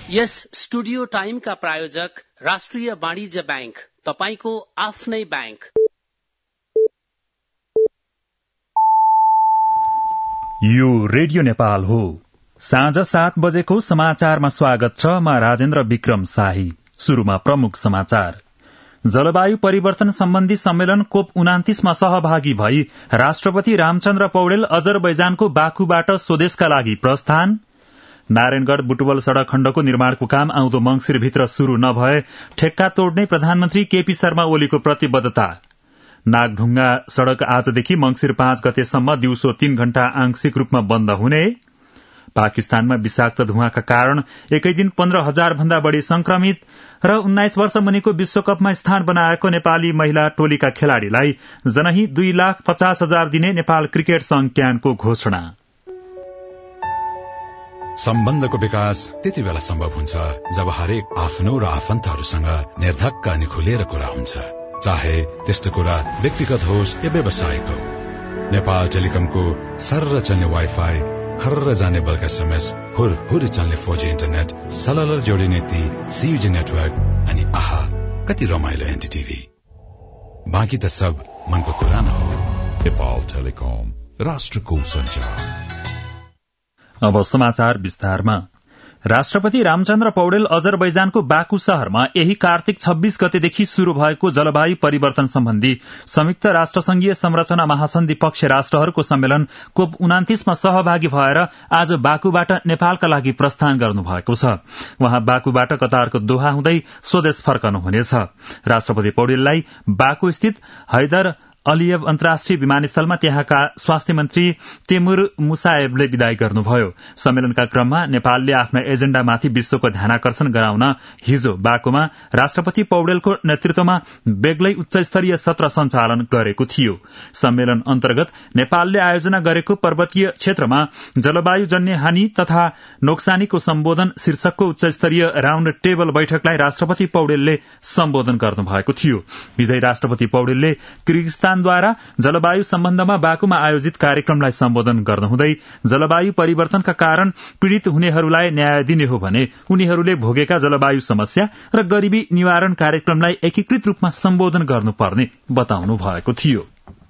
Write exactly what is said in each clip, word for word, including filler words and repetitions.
यस studio टाइमका प्रायोजक राष्ट्रिय वाणिज्य बैंक, तपाईको आफ्नै बैंक। यो रेडियो नेपाल हो। साँझ सात बजेको समाचारमा स्वागत छ। म राजेन्द्र विक्रम शाही। शुरूमा प्रमुख समाचार। जलवायु परिवर्तन सम्बन्धी सम्मेलन कोप उनातिसमा सहभागी भई राष्ट्रपति रामचन्द्र पौडेल अजरबैजानको बाकुबाट स्वदेशका लागि प्रस्थान। नारायणगढ़ बुटवल सड़क खण्डको निर्माणको काम आउँदो मंगिरभित्र शुरू नभए ठेक्का तोड्ने प्रधानमन्त्री केपी शर्मा ओलीको प्रतिबद्धता। नागढुङ्गा सड़क आजदेखि मंगिर पाँच गतेसम्म दिउँसो तीन घण्टा आंशिक रूपमा बन्द हुने। पाकिस्तानमा विषाक्त धुवाँका कारण एकै दिन पन्ध्र हजार भन्दा बढ़ी संक्रमित र उन्नाइस वर्ष मुनिको विश्वकपमा स्थान बनाएको नेपाली महिला टोलीका खेलाड़ीलाई जनही दुई लाख पचास हजार दिने नेपाल क्रिकेट संघ क्यानको घोषणा। सम्बन्धको विकास त्यति बेला सम्भव हुन्छ जब हरेक आफ्नो र आफन्तहरूसँग निर्धक्क अनि खुलेर कुरा हुन्छ, चाहे त्यस्तो कुरा व्यक्तिगत होस् या व्यावसायिक हो। नेपाल टेलिकमको सर्र चल्ने वाइफाई, खर्र जाने बल्क एसएमएस, हुर हुर चल्ने फोर जी इन्टरनेट, सललर जोडिने ती सीयूजी नेटवर्क अनि आहा कति रमाइलो एनटीटीभी। बाँकी त सब मनको कुरा न हो। नेपाल टेलिकम, राष्ट्रको सञ्चार। अब समाचार विस्तारमा। राष्ट्रपति रामचन्द्र पौडेल अजरबैजानको बाकु शहरमा यही कार्तिक छब्बीस गतेदेखि शुरू भएको जलवायु परिवर्तन सम्बन्धी संयुक्त राष्ट्रसंघीय संरचना महासन्धि पक्ष राष्ट्रहरूको सम्मेलन कोप उनातिसमा सहभागी भएर आज बाकुबाट नेपालका लागि प्रस्थान गर्नुभएको छ। उहाँ बाकुबाट कतारको दोहा हुँदै स्वदेश फर्कनुहुनेछ। राष्ट्रपति पौडेललाई बाकु स्थित हैदर अलियव अन्तर्राष्ट्रिय विमानस्थलमा त्यहाँका स्वास्थ्य मन्त्री तेमुर मुसाएबले विदाई गर्नुभयो। सम्मेलनका क्रममा नेपालले आफ्ना एजेण्डामाथि विश्वको ध्यानाकर्षण गराउन हिजो बाकुमा राष्ट्रपति पौडेलको नेतृत्वमा बेग्लै उच्चस्तरीय सत्र सञ्चालन गरेको थियो। सम्मेलन अन्तर्गत नेपालले आयोजना गरेको पर्वतीय क्षेत्रमा जलवायुजन्य हानि तथा नोक्सानीको सम्बोधन शीर्षकको उच्चस्तरीय राउण्ड टेबल बैठकलाई राष्ट्रपति पौडेलले सम्बोधन गर्नुभएको थियो। विजयी राष्ट्रपति पौडेलले किर्गिस्तान द्वारा जलवायु सम्बन्धमा बाकुमा आयोजित कार्यक्रमलाई सम्बोधन गर्नुहुँदै जलवायु परिवर्तनका कारण पीड़ित हुनेहरूलाई न्याय दिने हो भने उनीहरूले भोगेका जलवायु समस्या र गरीबी निवारण कार्यक्रमलाई एकीकृत रूपमा सम्बोधन गर्नुपर्ने बताउनु भएको थियो।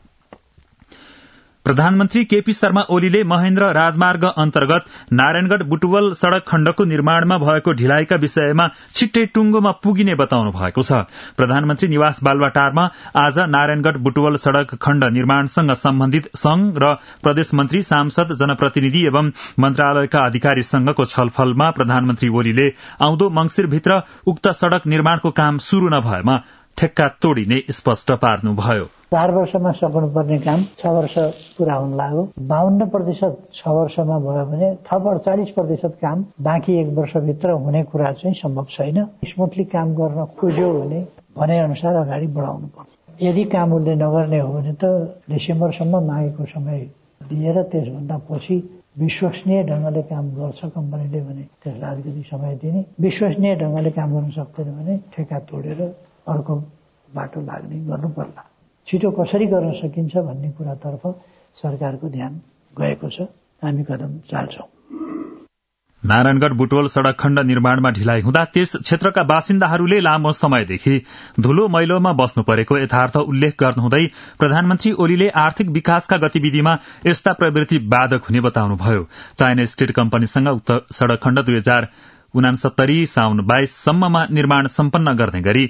प्रधानमन्त्री केपी शर्मा ओलीले महेन्द्र राजमार्ग अन्तर्गत नारायणगढ़ बुटवल सड़क खण्डको निर्माणमा भएको ढिलाइका विषयमा छिट्टै टुंगोमा पुगिने बताउनु भएको छ। प्रधानमन्त्री निवास बालुवाटारमा आज नारायणगढ़ बुटवल सड़क खण्ड निर्माणसँग सम्बन्धित संघ र प्रदेश मन्त्री, सांसद, जनप्रतिनिधि एवं मन्त्रालयका अधिकारीसँगको छलफलमा प्रधानमन्त्री ओलीले आउँदो मंगिरभित्र उक्त सड़क निर्माणको काम शुरू नभएमा ठेक्का तोडिने स्पष्ट पार्नुभयो। चार वर्षमा सक्नुपर्ने काम छ वर्ष पूरा हुन लाग्यो। बाहन्न प्रतिशत छ वर्षमा भयो भने थप अडचालिस प्रतिशत काम बाँकी एक वर्षभित्र हुने कुरा चाहिँ सम्भव छैन। स्मुथली काम गर्न खोज्यो भने भने अनुसार अगाडि बढाउनु पर्छ। यदि काम उसले नगर्ने हो भने त डिसेम्बरसम्म मागेको समय दिएर त्यसभन्दा पछि विश्वसनीय ढंगले काम गर्छ कम्पनीले भने त्यसलाई अलिकति समय दिने, विश्वसनीय ढंगले काम गर्न सक्दैन भने ठेक्का तोडेर अर्को बाटो लाग्ने गर्नु पर्ला। छिटो कसरी गर्न सकिन्छ भन्ने कुरातर्फ सरकारको ध्यान गएको छ। हामी कदम चाल्छौं। नारायणगढ़ बुटवल सड़क खण्ड निर्माणमा ढिलाइ हुँदा त्यस क्षेत्रका बासिन्दाहरूले लामो समयदेखि धुलो मैलोमा बस्नु परेको यथार्थ उल्लेख गर्नुहुँदै प्रधानमन्त्री ओलीले आर्थिक विकासका गतिविधिमा यस्ता प्रवृत्ति बाधक हुने बताउनुभयो। चाइना स्टेट कम्पनीसँग उक्त सड़क खण्ड दुई हजार उनासत्तरी साउन बाइस सम्ममा निर्माण सम्पन्न गर्ने गरी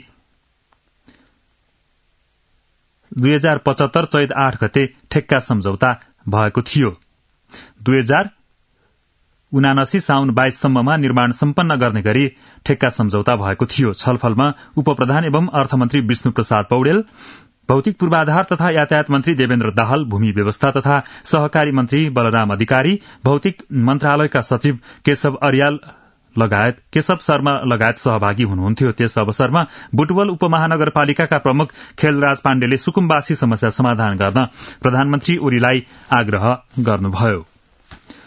दुई हजार पचहत्तर चैत आठ गते ठेक्का सम्झौता भएको थियो। दुई हजार उनासी साउन बाइस सम्ममा निर्माण सम्पन्न गर्ने गरी ठेक्का सम्झौता भएको थियो। छलफलमा उपप्रधान एवं अर्थमन्त्री विष्णु प्रसाद पौडेल, भौतिक पूर्वाधार तथा यातायात मन्त्री देवेन्द्र दाहाल, भूमि व्यवस्था तथा सहकारी मन्त्री बलराम अधिकारी, भौतिक मन्त्रालयका सचिव केशव अर्याल लगायत केशव शर्मा लगायत सहभागी हुनुहुन्थ्यो। त्यस अवसरमा बुटवल उपमहानगरपालिकाका प्रमुख खेलराज पाण्डेले सुकुम्बासी समस्या समाधान गर्न प्रधानमन्त्री ओलीलाई आग्रह गर्नुभयो।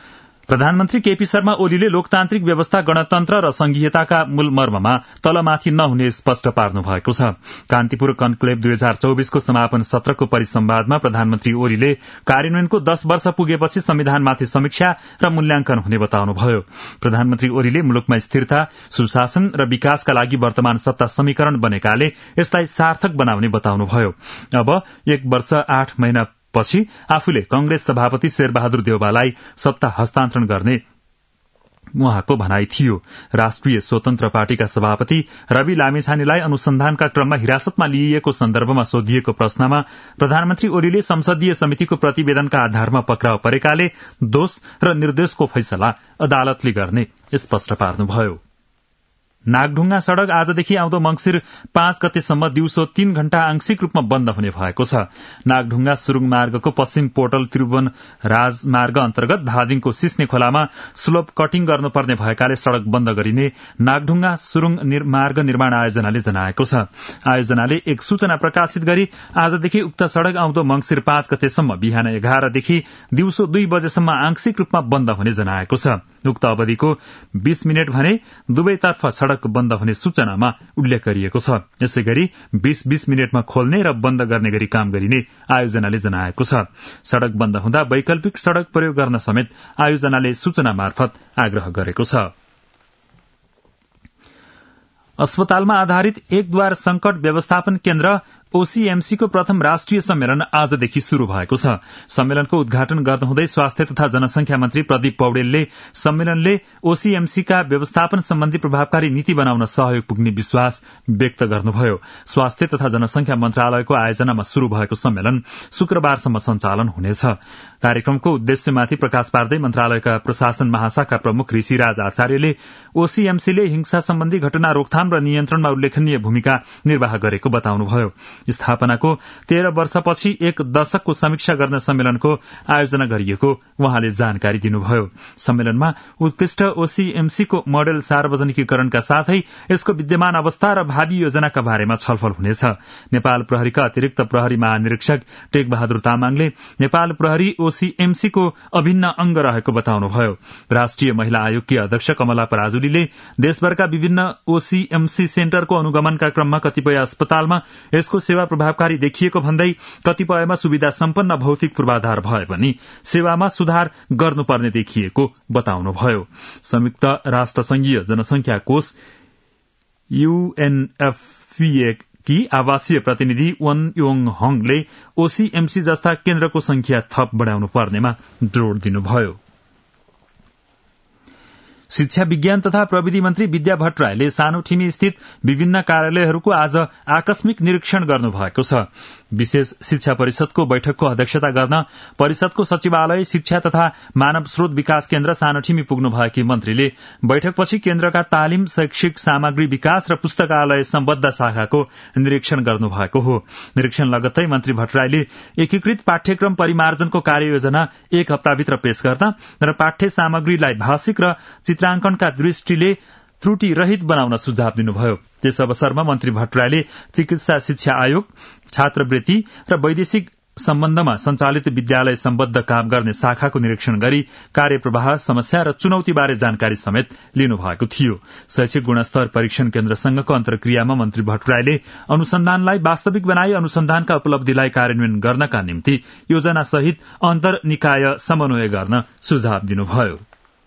प्रधानमन्त्री केपी शर्मा ओलीले लोकतान्त्रिक व्यवस्था गणतन्त्र र संघीयताका मूल मर्ममा तलमाथि नहुने स्पष्ट पार्नु भएको छ। कान्तिपुर कन्क्लेभ दुई हजार चौबिसको समापन सत्रको परिसंवादमा प्रधानमन्त्री ओलीले कार्यान्वयनको दश वर्ष पुगेपछि संविधानमाथि समीक्षा र मूल्याङ्कन हुने बताउनुभयो। प्रधानमन्त्री ओलीले मुलुकमा स्थिरता, सुशासन र विकासका लागि वर्तमान सत्ता समीकरण बनेकाले यसलाई सार्थक बनाउने बताउनुभयो। अब एक वर्ष आठ महिना पछि आफूले कंग्रेस सभापति शेरबहादुर देउवालाई सत्ता हस्तान्तरण गर्ने उहाँको भनाई थियो। राष्ट्रिय स्वतन्त्र पार्टीका सभापति रवि लामिछानेलाई अनुसन्धानका क्रममा हिरासतमा लिइएको सन्दर्भमा सोधिएको प्रश्नमा प्रधानमन्त्री ओलीले संसदीय समितिको प्रतिवेदनका आधारमा पक्राउ परेकाले दोष र निर्दोषको फैसला अदालतले गर्ने स्पष्ट पार्नुभयो। नागढुङ्गा सड़क आजदेखि आउँदो मंगिर पाँच गतेसम्म दिउँसो तीन घण्टा आंशिक रूपमा बन्द हुने भएको छ। नागढुङ्गा सुरुङ मार्गको पश्चिम पोर्टल त्रिभुवन राजमार्ग अन्तर्गत धादिङको सिस्ने खोलामा स्लोप कटिङ गर्नुपर्ने भएकाले सड़क बन्द गरिने नागढुङ्गा सुरुङ मार्ग निर्माण आयोजनाले जनाएको छ। आयोजनाले एक सूचना प्रकाशित गरी आजदेखि उक्त सड़क आउँदो मंगिर पाँच गतेसम्म बिहान एघारदेखि दिउँसो दुई बजेसम्म आंशिक रूपमा बन्द हुने जनाएको छ। उक्त अवधिको बीस मिनट भने दुवैतर्फ सड़क बन्द हुने सूचनामा उल्लेख गरिएको छ। यसै गरी बीस बीस मिनटमा खोल्ने र बन्द गर्ने गरी काम गरिने आयोजनाले जनाएको छ। सड़क बन्द हुँदा वैकल्पिक सड़क प्रयोग गर्न समेत आयोजनाले सूचना मार्फत आग्रह गरेको छ। अस्पतालमा आधारित एकद्वार संकट व्यवस्थापन केन्द्र ओसीएमसी को प्रथम राष्ट्रिय सम्मेलन आजदेखि शुरू भएको छ। सम्मेलनको उद्घाटन गर्नुहुँदै स्वास्थ्य तथा जनसंख्या मन्त्री प्रदीप पौडेलले सम्मेलनले ओसीएमसी का व्यवस्थापन सम्बन्धी प्रभावकारी नीति बनाउन सहयोग पुग्ने विश्वास व्यक्त गर्नुभयो। स्वास्थ्य तथा जनसंख्या मन्त्रालयको आयोजनामा शुरू भएको सम्मेलन शुक्रबारसम्म सञ्चालन हुनेछ। कार्यक्रमको उद्देश्यमाथि प्रकाश पार्दै मन्त्रालयका प्रशासन महाशाखा प्रमुख ऋषिराज आचार्यले ओसीएमसीले हिंसा सम्बन्धी घटना रोकथाम र नियन्त्रणमा उल्लेखनीय भूमिका निर्वाह गरेको बताउनुभयो। स्थापनाको तेह्र वर्षपछि एक दशकको समीक्षा गर्न सम्मेलनको आयोजना गरिएको उहाँले जानकारी दिनुभयो। सम्मेलनमा उत्कृष्ट ओसीएमसीको मोडेल सार्वजनिकीकरणका साथै यसको विद्यमान अवस्था र भावी योजनाका बारेमा छलफल हुनेछ। नेपाल प्रहरीका अतिरिक्त प्रहरी महानिरीक्षक टेक बहादुर तामाङले नेपाल प्रहरी ओसीएमसीको अभिन्न अंग रहेको बताउनुभयो। राष्ट्रिय महिला आयोगकी अध्यक्ष कमला पराजुलीले देशभरका विभिन्न ओसीएमसी सेन्टरको अनुगमनका क्रममा कतिपय अस्पतालमा यसको सेवा प्रभावकारी देखिएको भन्दै कतिपयमा सुविधा सम्पन्न भौतिक पूर्वाधार भए पनि सेवामा सुधार गर्नुपर्ने देखिएको बताउनुभयो। संयुक्त राष्ट्र संघीय जनसंख्या कोष यूएनएफपीए की आवासीय प्रतिनिधि वन योङ हङले ओसीएमसी जस्ता केन्द्रको संख्या थप बढ़ाउनु पर्नेमा जोड़ दिनुभयो। शिक्षा विज्ञान तथा प्रविधि मन्त्री विद्या भट्टराईले सानोठिमी स्थित विभिन्न कार्यालयहरूको आज आकस्मिक निरीक्षण गर्नुभएको छ। विशेष शिक्षा परिषदको बैठकको अध्यक्षता गर्न परिषदको सचिवालय शिक्षा तथा मानव स्रोत विकास केन्द्र सानोठिमी पुग्नु भएकी मन्त्रीले बैठकपछि केन्द्रका तालिम, शैक्षिक सामग्री विकास र पुस्तकालय सम्बद्ध शाखाको निरीक्षण गर्नुभएको हो। निरीक्षण लगत्तै मन्त्री भट्टराईले एकीकृत पाठ्यक्रम परिमार्जनको कार्ययोजना एक हप्ताभित्र पेश गर्न र पाठ्य सामग्रीलाई भाषिक र चित्रांकनका दृष्टिले त्रुटि रहित बनाउन सुझाव दिनुभयो। त्यस अवसरमा मन्त्री भट्टराईले चिकित्सा शिक्षा आयोग, छात्रवृत्ति र वैदेशिक सम्बन्धमा सञ्चालित विद्यालय सम्बद्ध काम गर्ने शाखाको निरीक्षण गरी कार्यप्रवाह, समस्या र चुनौतीबारे जानकारी समेत लिनुभएको थियो। शैक्षिक गुणस्तर परीक्षण केन्द्रसँगको अन्तर्क्रियामा मन्त्री भट्टराईले अनुसन्धानलाई वास्तविक बनाई अनुसन्धानका उपलब्धिलाई कार्यान्वयन गर्नका निम्ति योजना सहित अन्तर निकाय समन्वय गर्न सुझाव दिनुभयो।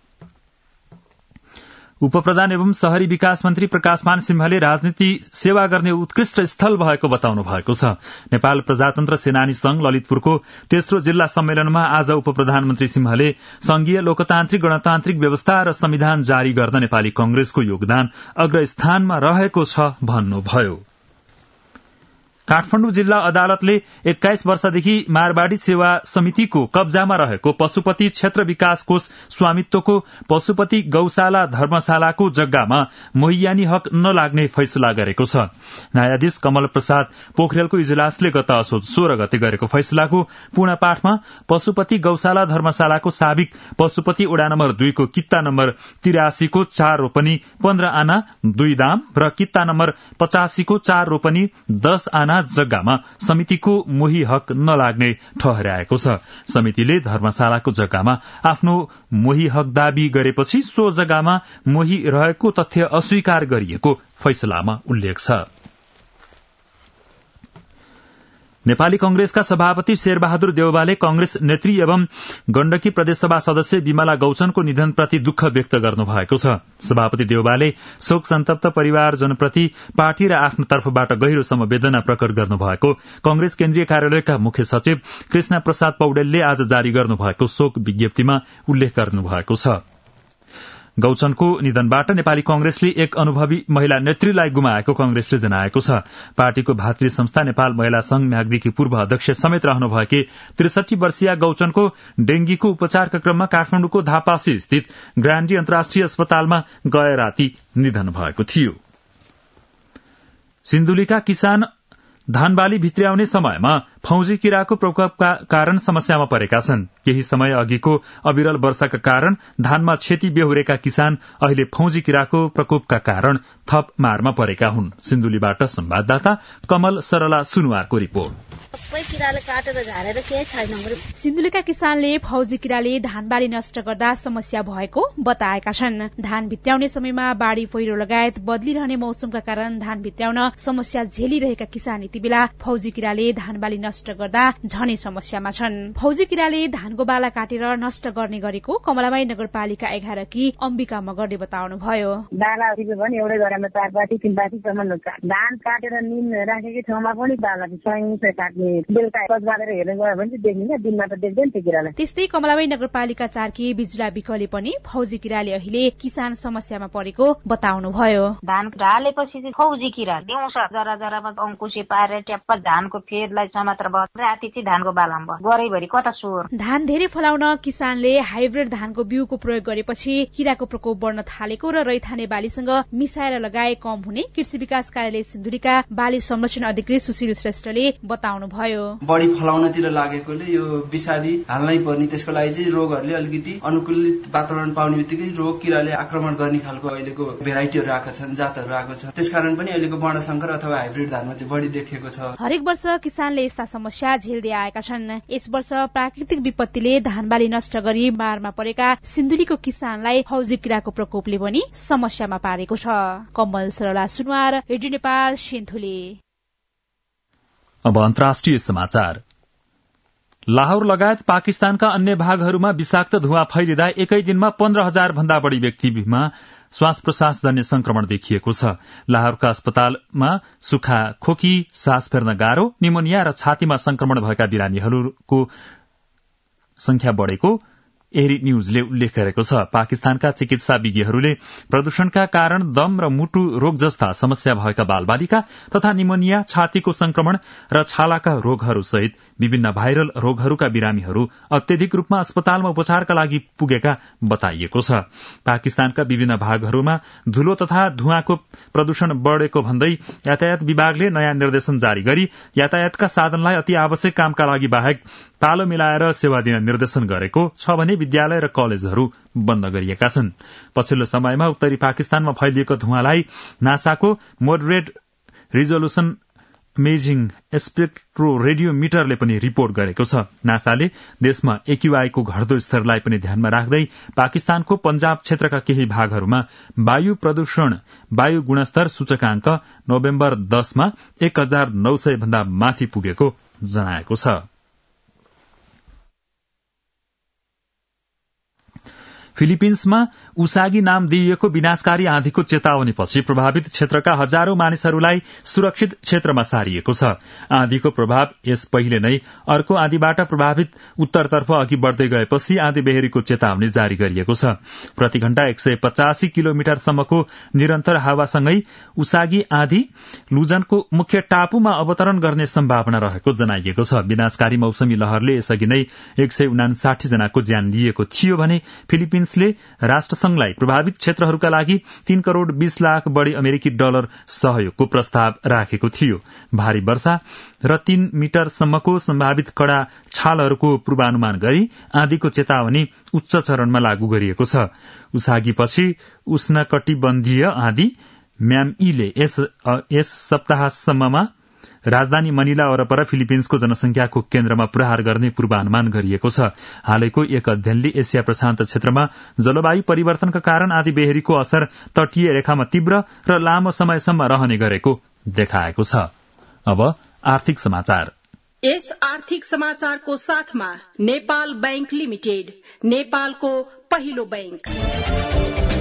उपप्रधान एवं शहरी विकास मन्त्री प्रकाशमान सिंहले राजनीति सेवा गर्ने उत्कृष्ट स्थल भएको बताउनु भएको छ। नेपाल प्रजातन्त्र सेनानी संघ ललितपुरको तेस्रो जिल्ला सम्मेलनमा आज उपप्रधानमन्त्री सिंहले संघीय लोकतान्त्रिक गणतान्त्रिक व्यवस्था र संविधान जारी गर्न नेपाली कंग्रेसको योगदान अग्रस्थानमा रहेको छ भन्नुभयो। काठमाडौँ जिल्ला अदालतले एक्काइस वर्षदेखि मारवाड़ी सेवा समितिको कब्जामा रहेको पशुपति क्षेत्र विकास कोष स्वामित्वको पशुपति गौशाला धर्मशालाको जग्गामा मोहियानी हक नलाग्ने फैसला गरेको छ। न्यायाधीश कमल प्रसाद पोखरेलको इजलासले गत असोज सोह्र गते गरेको फैसलाको पूर्ण पाठमा पशुपति गौशाला धर्मशालाको साबिक पशुपति ओडा नम्बर दुईको कित्ता नम्बर तिरासीको चार रोपनी पन्ध्र आना दुई दाम र कित्ता नम्बर पचासीको चार रोपनी दश आना पाँच जग्गामा समितिको मोही हक नलाग्ने ठहर्याएको छ। समितिले धर्मशालाको जग्गामा आफ्नो मोही हक दावी गरेपछि सो जग्गामा मोही रहेको तथ्य अस्वीकार गरिएको फैसलामा उल्लेख छ। नेपाली कंग्रेसका सभापति शेरबहादुर देउवाले कंग्रेस नेत्री एवं गण्डकी प्रदेशसभा सदस्य विमला गौचनको निधनप्रति दुःख व्यक्त गर्नुभएको छ। सभापति देउवाले शोक सन्तप्त परिवारजनप्रति पार्टी र आफ्नो तर्फबाट गहिरो समवेदना प्रकट गर्नुभएको कंग्रेस केन्द्रीय कार्यालयका मुख्य सचिव कृष्ण प्रसाद पौडेलले आज जारी गर्नुभएको शोक विज्ञप्तिमा उल्लेख गर्नुभएको छ। गौचनको निधनबाट नेपाली कंग्रेसले एक अनुभवी महिला नेत्रीलाई गुमाएको कंग्रेसले जनाएको छ। पार्टीको भातृ संस्था नेपाल महिला संघ म्याग्दीकी पूर्व अध्यक्ष समेत रहनुभएकी त्रिसठी वर्षीय गौचनको डेंगीको उपचारका क्रममा काठमाडौँको धापासी स्थित ग्रान्डी अन्तर्राष्ट्रिय अस्पतालमा गए राति निधन भएको थियो। सिन्धुलीका किसान धान बाली भित्र्याउने समयमा फौजी किराको प्रकोपका कारण समस्यामा परेका छन्। केही समय अघिको अविरल वर्षाका कारण धानमा क्षति बेहोरेका किसान अहिले फौजी किराको प्रकोपका कारण थप मारमा परेका हुन्। सिन्धुलीबाट संवाददाता कमल सरला सुनुवारको रिपोर्ट। सिन्धुलीका किसानले फौजी किराले धान बाली नष्ट गर्दा समस्या भएको बताएका छन्। धान भित्र्याउने समयमा बाढ़ी पहिरो लगायत बदलिरहने मौसमका कारण धान भित्र्याउन समस्या झेलिरहेका किसान यति बेला फौजी किराले धान बाली नष्ट गर्दा झनै समस्यामा छन्। फौजी किराले धानको बाला काटेर नष्ट गर्ने गरेको कमलामाई नगरपालिका एघार की अम्बिका मगरले बताउनुभयो। बाला भने एउटै घरमा चार पाटी तीन पाटीसम्म धान काटेर निम राखेकै ठाउँमा पनि बाला काट्ने बेलुका कचबारेर हेर्न गयो भने चाहिँ देखिन्छ, दिनमा त देख्दैन त्यो किरालाई। त्यस्तै कमलामाई नगरपालिका चार की बिजुला विकले पनि फौजी किराले अहिले किसान समस्यामा परेको बताउनुभयो। धान ढालेपछि चाहिँ फौजी किरा दिउँछ जरा जरामा अंकुशे पारेर ट्याप्प धानको फेदलाई समात्र भयो, राति चाहिँ धानको बालामा भयो, गरैभरि कता स्वर। धान धेरै फलाउन किसानले हाइब्रिड धानको बिउको प्रयोग गरेपछि किराको प्रकोप बढ्न थालेको र रैथाने बालीसँग मिसाएर लगाए कम हुने कृषि विकास कार्यालय सिन्धुलीका बाली संरक्षण अधिकृत सुशील श्रेष्ठले बताउनुभयो। बढी फलाउनतिर लागेकोले यो विषादी हाल्नै पर्ने, त्यसको लागि चाहिँ रोगहरूले अलिकति अनुकूलित वातावरण पाउने बित्तिकै रोग किराले आक्रमण गर्ने खालको अहिलेको भेराइटीहरू आएका छन्, जातहरू आएको छ। त्यसकारण पनि अहिलेको वर्णशंकर अथवा हाइब्रिड धानमा चाहिँ बढी देखिएको छ। हरेक वर्ष किसानले यस्ता समस्या झेल्दै आएका छन्। यस वर्ष प्राकृतिक विपत्तिले धान बाली नष्ट गरी मारमा परेका सिन्धुलीको किसानलाई फौजी किराको प्रकोपले पनि समस्यामा पारेको छ। कमल सरला सुनवार, रेडियो नेपाल, सिन्धुली। अब अन्तर्राष्ट्रिय समाचार। लाहौर लगायत पाकिस्तानका अन्य भागहरूमा विषाक्त धुवाँ फैलिँदा एकै दिनमा पन्ध्र हजार भन्दा बढ़ी व्यक्तिमा श्वास प्रश्वास जन्य संक्रमण देखिएको छ। लाहौरका अस्पतालमा सुखा खोकी, सास फेर्न गाह्रो, निमोनिया र छातीमा संक्रमण भएका बिरामीहरूको संख्या बढ़ेको एरी न्यूजले उल्लेख गरेको छ। पाकिस्तानका चिकित्सा विज्ञहरूले प्रदूषणका कारण दम र मुटु रोग जस्ता समस्या भएका बालबालिका तथा निमोनिया, छातीको संक्रमण र छालाका रोगहरू सहित विभिन्न भाइरल रोगहरूका बिरामीहरू अत्यधिक रूपमा अस्पतालमा उपचारका लागि पुगेका बताइएको छ। पाकिस्तानका विभिन्न भागहरूमा धूलो तथा धुवाँको प्रदूषण बढ़ेको भन्दै यातायात विभागले नयाँ निर्देशन जारी गरी यातायातका साधनलाई अति आवश्यक कामका लागि बाहेक तालो मिलाएर सेवा दिन निर्देशन गरेको छ भने विद्यालय र कलेजहरू बन्द गरिएका छन्। पछिल्लो समयमा उत्तरी पाकिस्तानमा फैलिएको धुवाँलाई नासाको मोडरेट रिजोल्युसन इमेजिङ स्पेक्ट्रो रेडियोमिटरले पनि रिपोर्ट गरेको छ। नासाले देशमा एक्यूआईको घट्दो स्तरलाई पनि ध्यानमा राख्दै पाकिस्तानको पंजाब क्षेत्रका केही भागहरूमा वायु प्रदूषण वायु गुणस्तर सूचकांक नोभेम्बर दसमा एक हजार नौ सय भन्दा माथि पुगेको जनाएको छ। फिलिपिन्समा उसागी नाम दिइएको विनाशकारी आँधीको चेतावनीपछि प्रभावित क्षेत्रका हजारौं मानिसहरूलाई सुरक्षित क्षेत्रमा सारिएको छ। आँधीको प्रभाव यस पहिले नै अर्को आँधीबाट प्रभावित उत्तरतर्फ अघि बढ़दै गएपछि आँधी बेहेरीको चेतावनी जारी गरिएको छ। प्रति घण्टा एक सय पचासी किलोमिटरसम्मको निरन्तर हावासँगै उसागी आँधी लुजनको मुख्य टापुमा अवतरण गर्ने सम्भावना रहेको जनाइएको छ। विनाशकारी मौसमी लहरले यसअघि नै एक सय उनासाठी जनाको ज्यान लिएको थियो भने फिलिपिन्सले राष्ट्रसंघलाई प्रभावित क्षेत्रहरूका लागि तीन करोड़ बीस लाख बढ़ी अमेरिकी डलर सहयोगको प्रस्ताव राखेको थियो। भारी वर्षा र तीन मिटरसम्मको सम्भावित कड़ा छालहरूको पूर्वानुमान गरी आँधीको चेतावनी उच्च चरणमा लागू गरिएको छ। उसागीपछि उष्णकटिबन्धीय आँधी म्यामईले यस, यस सप्ताहसम्ममा राजधानी मनिला वरपर फिलिपिन्सको जनसंख्याको केन्द्रमा प्रहार गर्ने पूर्वानुमान गरिएको छ। हालैको एक अध्ययनले एसिया प्रशान्त क्षेत्रमा जलवायु परिवर्तनका कारण आँधी बेहरीको असर तटीय रेखामा तीव्र र लामो समयसम्म रहने गरेको देखाएको छ। अब आर्थिक समाचार। यस आर्थिक समाचारको साथमा नेपाल बैंक लिमिटेड, नेपालको पहिलो बैंक।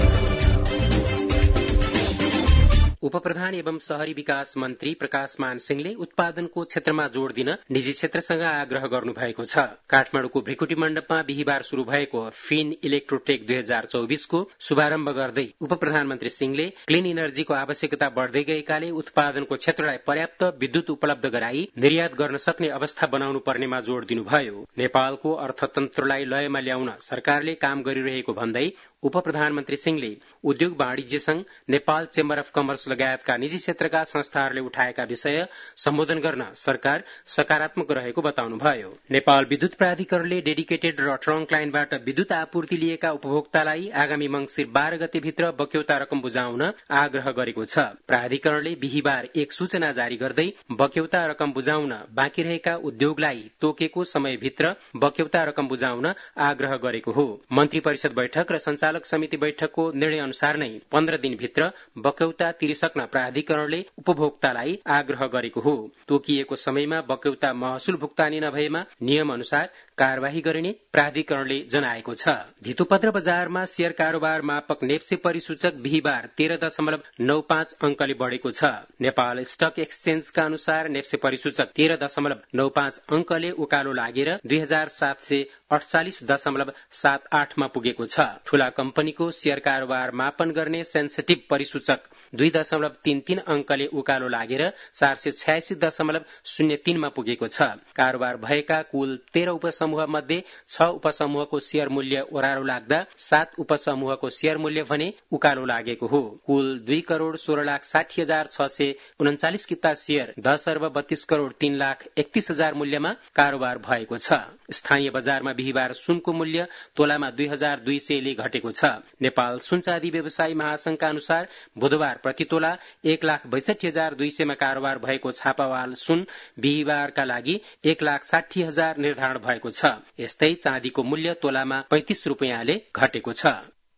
उपप्रधान एवं शहरी विकास मन्त्री प्रकाश मान सिंहले उत्पादनको क्षेत्रमा जोड़ दिन निजी क्षेत्रसँग आग्रह गर्नु भएको छ। काठमाडौँको भ्रिकुटी मण्डपमा बिहिबार शुरू भएको फिन इलेक्ट्रोटेक दुई हजार चौबिसको शुभारम्भ गर्दै उपप्रधानमन्त्री सिंहले क्लिन इनर्जीको आवश्यकता बढ़दै गएकाले उत्पादनको क्षेत्रलाई पर्याप्त विद्युत उपलब्ध गराई निर्यात गर्न सक्ने अवस्था बनाउनु पर्नेमा जोड़ दिनुभयो। नेपालको अर्थतन्त्रलाई लयमा ल्याउन सरकारले काम गरिरहेको भन्दै उपप्रधानमन्त्री सिंहले उद्योग वाणिज्य संघ, नेपाल चेम्बर अफ कमर्स लगायतका निजी क्षेत्रका संस्थाहरूले उठाएका विषय सम्बोधन गर्न सरकार सकारात्मक रहेको बताउनुभयो। नेपाल विद्युत प्राधिकरणले डेडिकेटेड र ट्रङ्क लाइनबाट विद्युत आपूर्ति लिएका उपभोक्तालाई आगामी मंसिर बाह्र गते भित्र बक्यौता रकम बुझाउन आग्रह गरेको छ। प्राधिकरणले बिहिबार एक सूचना जारी गर्दै बक्यौता रकम बुझाउन बाँकी रहेका उद्योगलाई तोकेको समयभित्र बक्यौता रकम बुझाउन आग्रह गरेको हो। मन्त्री परिषद बैठक र संचालक समिति बैठकको निर्णय अनुसार नै पन्ध्र दिनभित्र बक्यौता तिरिसक्न प्राधिकरणले उपभोक्तालाई आग्रह गरेको हो। तोकिएको समयमा बक्यौता महसुल भुक्तानी नभएमा नियम अनुसार कार्यवाही गरिने प्राधिकरणले जनाएको छ। धितोपत्र बजारमा शेयर कारोबार मापक नेप्से परिसूचक बिहिबार तेह्र दशमलव नौ पाँच अंकले बढ़ेको छ। नेपाल स्टक एक्सचेन्जका अनुसार नेप्से परिसूचक तेह्र दशमलव नौ पाँच अंकले उकालो लागेर दुई हजार सात सय अडचालिस दशमलव सात आठमा पुगेको छ। ठूला कम्पनीको शेयर कारोबार मापन गर्ने सेन्सिटिभ परिसूचक दुई दशमलव तीन तीन अंकले उकालो लागेर चार सय छयासी दशमलव शून्य तीनमा पुगेको छ। कारोबार भएका कुल तेह्र उपसमूह मध्ये छ उपसमूहको शेयर मूल्य ओह्रालो लाग्दा सात उपसमूहको शेयर मूल्य भने उकालो लागेको हो। कुल दुई करोड़ सोह्र लाख साठी हजार छ सय उन्चालिस किता शेयर दस अर्ब बत्तीस करोड़ तीन लाख एकतीस हजार मूल्यमा कारोबार भएको छ। स्थानीय बजारमा बिहिबार सुनको मूल्य तोलामा दुई हजार दुई सयले घटेको छ। नेपाल सुन चाँदी व्यवसायी महासंघका अनुसार बुधबार प्रति तोला एक लाख बैसठी हजार दुई सयमा कारोबार भएको छापावाल सुन बिहिबारका लागि एक लाख साठी हजार निर्धारण भएको छ। यस्तै चाँदीको मूल्य तोलामा पैंतिस रूपियाँले घटेको छ।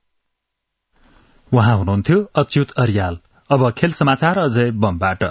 उहाँ हुनुहुन्थ्यो अच्युत अरियाल। अब खेल समाचार अजय बमबाट।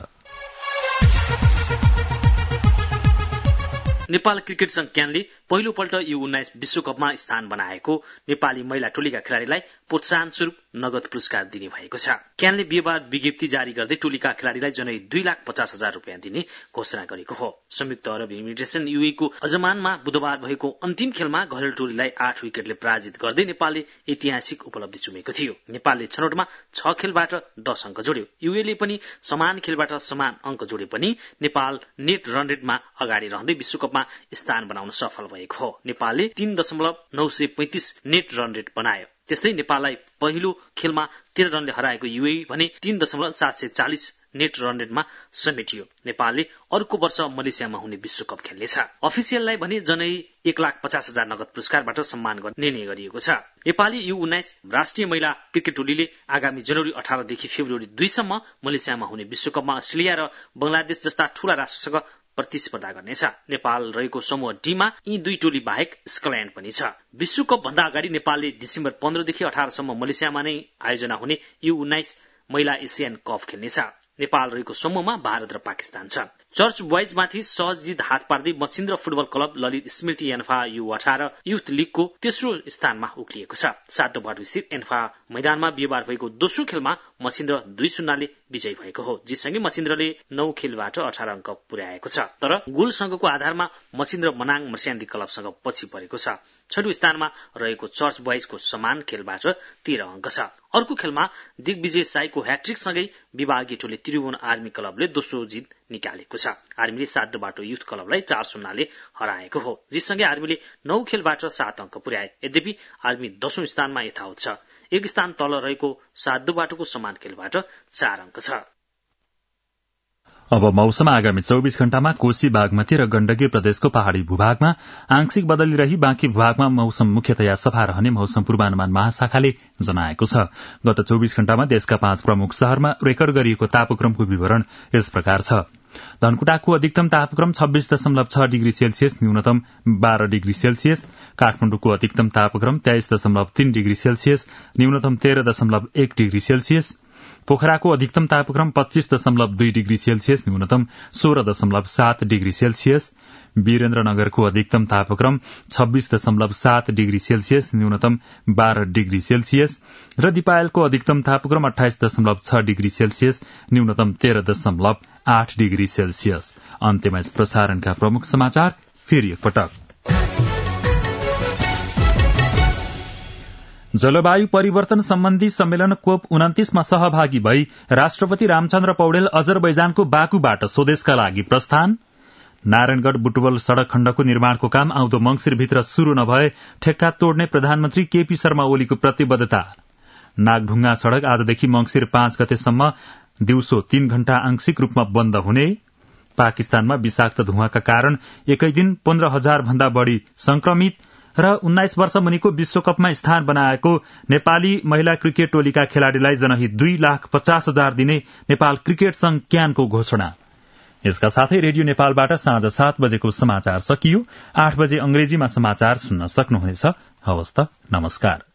नेपाल क्रिकेट संघ क्यानले पहिलो पल्ट यु उन्नाइस विश्वकपमा स्थान बनाएको नेपाली महिला टोलीका खेलाड़ीलाई प्रोत्साहन स्वरूप नगद पुरस्कार दिने भएको छ। क्यानले बिहिबार विज्ञप्ति जारी गर्दै टोलीका खेलाड़ीलाई जनै दुई लाख पचास हजार रूपियाँ दिने घोषणा गरेको हो। संयुक्त अरब इमिरेसन युए को अजमानमा बुधबार भएको अन्तिम खेलमा घरेलु टोलीलाई आठ विकेटले पराजित गर्दै नेपालले ऐतिहासिक उपलब्धि चुमेको थियो। नेपालले छनौटमा छ खेलबाट दस अंक जोड्यो। युएले पनि समान खेलबाट समान अंक जोडे पनि नेपाल नेट रन रेटमा अगाडि रहँदै विश्वकपमा स्थान बनाउन सफल भएको हो। नेपालले तीन दशमलव नौ सय पैंतिस नेट रन रेट बनायो। त्यस्तै नेपाललाई पहिलो खेलमा तेह्र रनले हराएको युए भने तीन दशमलव सात सय चालिस नेट रन रेटमा समेटियो। नेपालले अर्को वर्ष मलेसियामा हुने विश्वकप खेल्नेछ। अफिसियललाई भने जनै एक लाख पचास हजार नगद पुरस्कारबाट सम्मान गर्ने निर्णय गरिएको छ। नेपाली यु उन्नाइस राष्ट्रिय महिला क्रिकेट टोलीले आगामी जनवरी अठारदेखि फेब्रुअरी दुईसम्म मलेसियामा हुने विश्वकपमा अस्ट्रेलिया र बंगलादेश जस्ता ठूला राष्ट्रसँग प्रतिस्पर्धा गर्नेछ। नेपाल रहेको समूह डीमा यी दुई टोली बाहेक स्कल्याण्ड पनि छ। विश्वकप भन्दा अगाडि नेपालले डिसेम्बर पन्ध्रदेखि अठारसम्म मलेसियामा नै आयोजना हुने यु उन्नाइस महिला एसियन कप खेल्नेछ। नेपाल रहेको समूहमा भारत र पाकिस्तान छ। चर्च बोइजमाथि सहज जित हात पार्दै Machhindra football club Lalit Smriti ANFA U अठार युथ लीगको तेस्रो स्थानमा उक्लिएको छ। सातोबाटो स्थित एन्फा मैदानमा बिहिबार भएको दोस्रो खेलमा मछिन्द्र दुई शून्यले विजयी भएको हो। जितसँगै मछिन्द्रले नौ खेलबाट अठार अंक पुर्याएको छ। तर गोल संघको आधारमा मछिन्द्र मनाङ मर्स्यान्दी क्लबसँग पछि परेको छ। छठौं स्थानमा रहेको चर्च बोइजको समान खेलबाट तेह्र अंक छ। अर्को खेलमा दिग्विजय साईको ह्याट्रिक सँगै विभागीय टोली त्रिभुवन आर्मी क्लबले दोस्रो जित निकालेको छ। आर्मीले सात बाटो युथ क्लबलाई चार शून्यले हराएको हो। जितसँगै आर्मीले नौ खेलबाट सात अंक पुर्याए। यद्यपि आर्मी दशौं स्थानमा यथावत छ। एक स्थान तल रहेको सात बाटोको समान खेलबाट चार अंक छ। अब मौसम आगामी चौबीस घण्टामा कोशी बागमती र गण्डकी प्रदेशको पहाड़ी भूभागमा आंशिक बदली रही बाँकी भूभागमा मौसम मुख्यतया सफा रहने मौसम पूर्वानुमान महाशाखाले जनाएको छ। गत चौबीस घण्टामा देशका पाँच प्रमुख शहरमा रेकर्ड गरिएको तापक्रमको विवरण यस प्रकार छ। धनकुटाको अधिकतम तापक्रम छब्बीस दशमलव छ डिग्री सेल्सियस, न्यूनतम बाह्र डिग्री सेल्सियस। काठमाडौँको अधिकतम तापक्रम तेइस दशमलव तीन डिग्री सेल्सियस, न्यूनतम तेह्र दशमलव एक डिग्री सेल्सियस। पोखराको अधिकतम तापक्रम पच्चीस दशमलव दुई डिग्री सेल्सियस, न्यूनतम सोह्र दशमलव सात डिग्री सेल्सियस। वीरेन्द्रनगरको अधिकतम तापक्रम छब्बीस दशमलव सात डिग्री सेल्सियस, न्यूनतम बाह्र डिग्री सेल्सियस र दिपायलको अधिकतम तापक्रम अठाइस दशमलव छ डिग्री सेल्सियस, न्यूनतम तेह्र दशमलव आठ डिग्री सेल्सियस। अन्त्यमा यस प्रसारणका प्रमुख समाचार फेरि एकपटक। जलवायु परिवर्तन सम्बन्धी सम्मेलन कोप उन्तिसमा सहभागी भई राष्ट्रपति रामचन्द्र पौडेल अजरबैजानको बाकुबाट स्वदेशका लागि प्रस्थान। नारायणगढ़ बुटवल सड़क खण्डको निर्माणको काम आउँदो मंगिरभित्र शुरू नभए ठेक्का तोड्ने प्रधानमन्त्री केपी शर्मा ओलीको प्रतिबद्धता। नागढुङ्गा सड़क आजदेखि मंगिर पाँच गतेसम्म दिउँसो तीन घण्टा आंशिक रूपमा बन्द हुने। पाकिस्तानमा विषाक्त धुवाँका कारण एकै दिन पन्ध्र हजार भन्दा बढ़ी संक्रमित र उन्नाइस वर्ष मुनिको विश्वकपमा स्थान बनाएको नेपाली महिला क्रिकेट टोलीका खेलाड़ीलाई जनहित दुई लाख पचास हजार दिने नेपाल क्रिकेट संघ क्यानको घोषणा। यसका साथै रेडियो नेपालबाट साँझ सात बजेको समाचार सकियो। आठ बजे अंग्रेजीमा समाचार सुन्न सक्नुहुनेछ। हवस् त, नमस्कार।